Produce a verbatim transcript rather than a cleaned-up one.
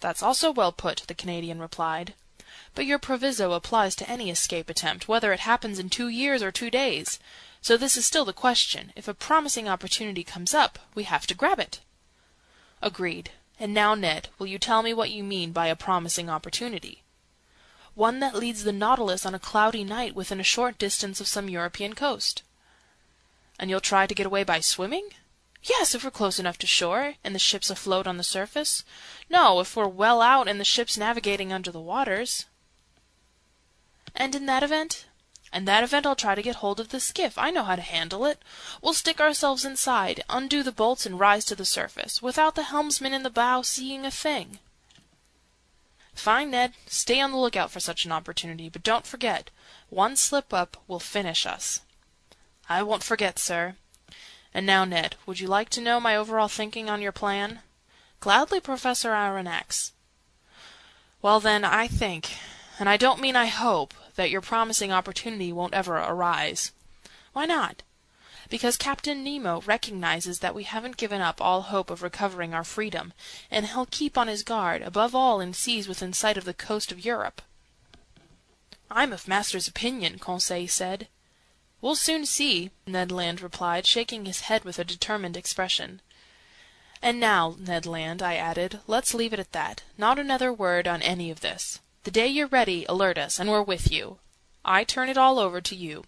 "That's also well put," the Canadian replied. "But your proviso applies to any escape attempt, whether it happens in two years or two days. So this is still the question. If a promising opportunity comes up, we have to grab it." "Agreed. And now, Ned, will you tell me what you mean by a promising opportunity?" "One that leads the Nautilus on a cloudy night within a short distance of some European coast." "And you'll try to get away by swimming?" "Yes, if we're close enough to shore, and the ship's afloat on the surface. No, if we're well out and the ship's navigating under the waters." "And in that event?" "In that event I'll try to get hold of the skiff. I know how to handle it. We'll stick ourselves inside, undo the bolts, and rise to the surface, without the helmsman in the bow seeing a thing." "Fine, Ned. Stay on the lookout for such an opportunity, but don't forget, one slip-up will finish us." "I won't forget, sir." "And now, Ned, would you like to know my overall thinking on your plan?" "Gladly, Professor Aronnax." "Well, then, I think, and I don't mean I hope, that your promising opportunity won't ever arise." "Why not?" "Because Captain Nemo recognizes that we haven't given up all hope of recovering our freedom, and he'll keep on his guard, above all in seas within sight of the coast of Europe." "I'm of master's opinion," Conseil said. "We'll soon see," Ned Land replied, shaking his head with a determined expression. "And now, Ned Land," I added, "let's leave it at that. Not another word on any of this. The day you're ready, alert us, and we're with you. I turn it all over to you.